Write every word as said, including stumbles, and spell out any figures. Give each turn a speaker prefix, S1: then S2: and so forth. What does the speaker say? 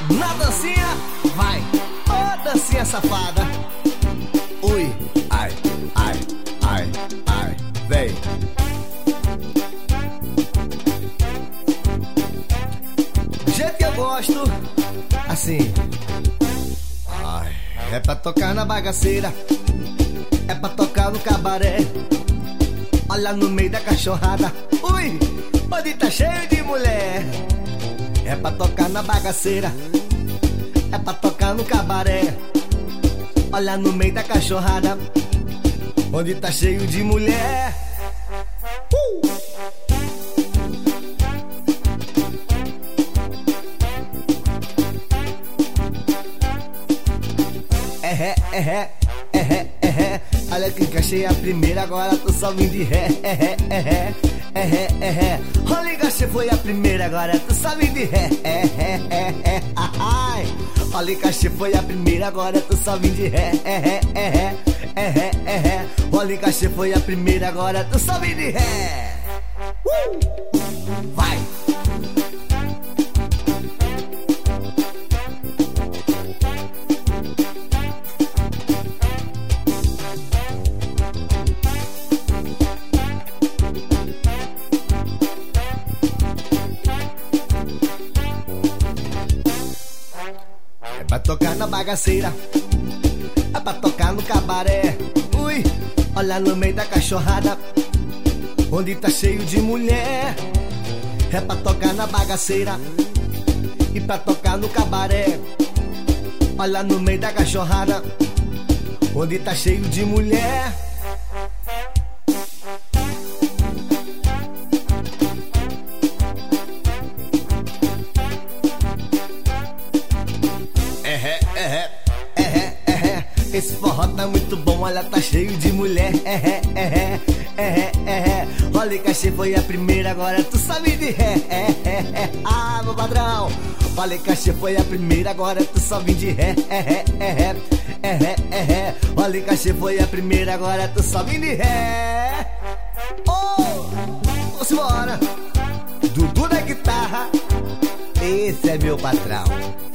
S1: Na dancinha, vai, ô oh, dancinha safada. Ui, ai, ai, ai, ai, vem. Do jeito que eu gosto, assim. Ai, é pra tocar na bagaceira, é pra tocar no cabaré. Olha no meio da cachorrada, ui, onde tá cheio de mulher. É pra tocar na bagaceira, é pra tocar no cabaré. Olha no meio da cachorrada, onde tá cheio de mulher. uh! É ré, é ré, é ré, é ré. Olha que encaixei a primeira, agora tô só vindo de ré. É ré, é ré, é ré, é ré. Olha, encaixei foi a primeira, agora tô só vindo de ré. É ré, é ré, ai. Olha, encaixei foi a primeira, agora tô só vindo de ré. É ré, é ré, é ré, é ré. Olha, encaixei foi a primeira, agora tô só vindo de ré. Uh! Vai! É pra tocar na bagaceira, é pra tocar no cabaré. Ui, olha no meio da cachorrada, onde tá cheio de mulher. É pra tocar na bagaceira e pra tocar no cabaré. Olha no meio da cachorrada, onde tá cheio de mulher. É ré, é ré, é ré, é ré. Esse forró tá muito bom, olha, tá cheio de mulher. É ré, é ré, é ré, é ré. Olha, cachê foi a primeira, agora tu sabe de ré. É ré, é, ah, meu padrão. Olha, cachê foi a primeira, agora tu sabe de ré. É ré, é ré, é ré, é ré. Olha, cachê foi a primeira, agora tu sabe de ré. Oh, vamos embora. Dudu da guitarra, esse é meu patrão.